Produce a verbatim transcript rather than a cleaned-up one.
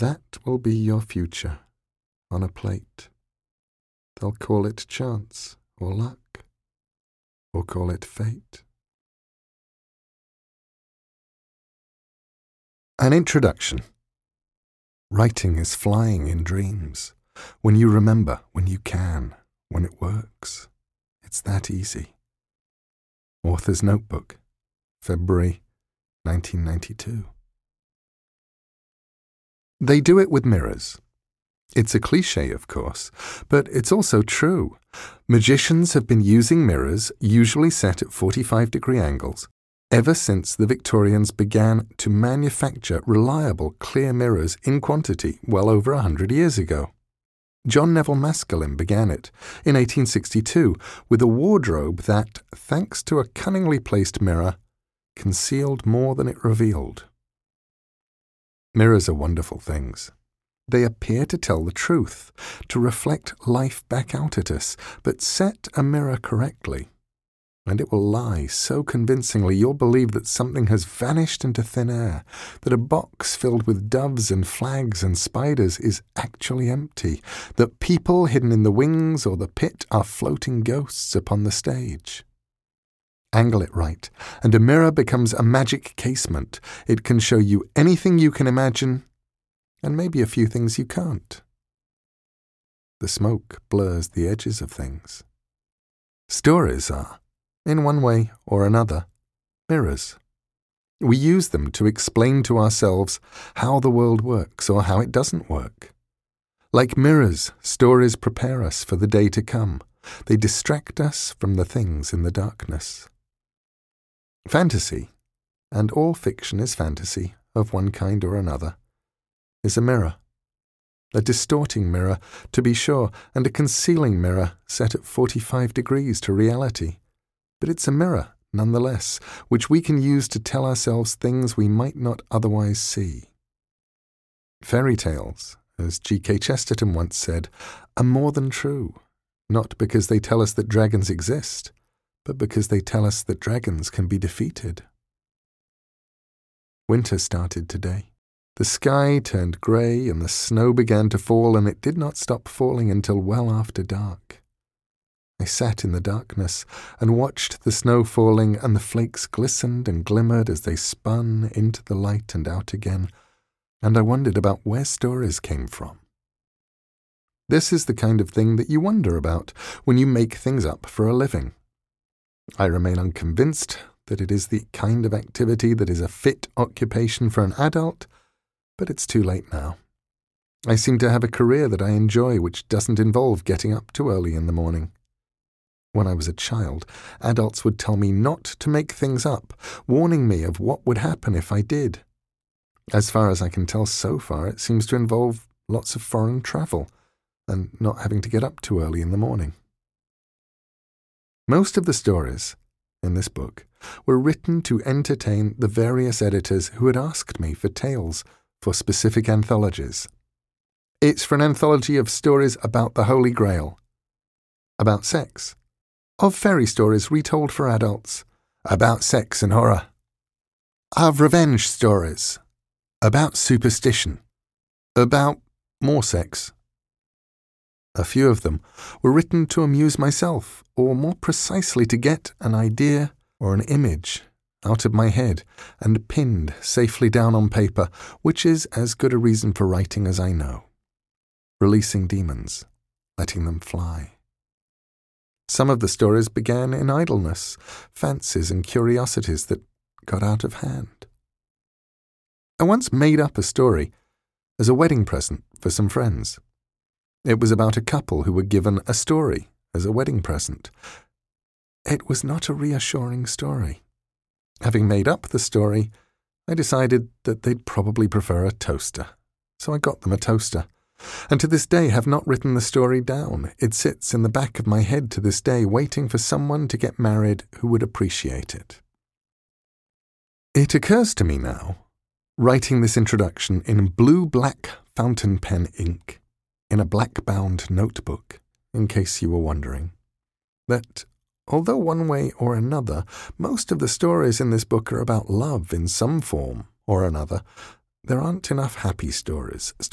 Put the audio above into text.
That will be your future, on a plate. They'll call it chance or luck, or call it fate. An introduction. Writing is flying in dreams. When you remember, when you can, when it works. It's that easy. Author's Notebook, February nineteen ninety-two. They do it with mirrors. It's a cliché, of course, but it's also true. Magicians have been using mirrors, usually set at forty-five degree angles, ever since the Victorians began to manufacture reliable, clear mirrors in quantity well over a hundred years ago. John Neville Maskelyne began it in eighteen sixty-two with a wardrobe that, thanks to a cunningly placed mirror, concealed more than it revealed. Mirrors are wonderful things. They appear to tell the truth, to reflect life back out at us, but set a mirror correctly, and it will lie so convincingly you'll believe that something has vanished into thin air, that a box filled with doves and flags and spiders is actually empty, that people hidden in the wings or the pit are floating ghosts upon the stage. Angle it right, and a mirror becomes a magic casement. It can show you anything you can imagine, and maybe a few things you can't. The smoke blurs the edges of things. Stories are, in one way or another, mirrors. We use them to explain to ourselves how the world works or how it doesn't work. Like mirrors, stories prepare us for the day to come. They distract us from the things in the darkness. Fantasy, and all fiction is fantasy of one kind or another, is a mirror. A distorting mirror, to be sure, and a concealing mirror set at forty-five degrees to reality. But it's a mirror, nonetheless, which we can use to tell ourselves things we might not otherwise see. Fairy tales, as G K Chesterton once said, are more than true, not because they tell us that dragons exist, but because they tell us that dragons can be defeated. Winter started today. The sky turned grey and the snow began to fall, and it did not stop falling until well after dark. I sat in the darkness and watched the snow falling, and the flakes glistened and glimmered as they spun into the light and out again, and I wondered about where stories came from. This is the kind of thing that you wonder about when you make things up for a living. I remain unconvinced that it is the kind of activity that is a fit occupation for an adult, but it's too late now. I seem to have a career that I enjoy which doesn't involve getting up too early in the morning. When I was a child, adults would tell me not to make things up, warning me of what would happen if I did. As far as I can tell so far, it seems to involve lots of foreign travel and not having to get up too early in the morning. Most of the stories in this book were written to entertain the various editors who had asked me for tales for specific anthologies. It's for an anthology of stories about the Holy Grail, about sex, of fairy stories retold for adults, about sex and horror, of revenge stories, about superstition, about more sex. A few of them were written to amuse myself, or more precisely to get an idea or an image out of my head and pinned safely down on paper, which is as good a reason for writing as I know. Releasing demons, letting them fly. Some of the stories began in idleness, fancies and curiosities that got out of hand. I once made up a story as a wedding present for some friends. It was about a couple who were given a story as a wedding present. It was not a reassuring story. Having made up the story, I decided that they'd probably prefer a toaster, so I got them a toaster. And to this day have not written the story down. It sits in the back of my head to this day, waiting for someone to get married who would appreciate it. It occurs to me now, writing this introduction in blue-black fountain pen ink, in a black-bound notebook, in case you were wondering, that, although one way or another, most of the stories in this book are about love in some form or another, there aren't enough happy stories.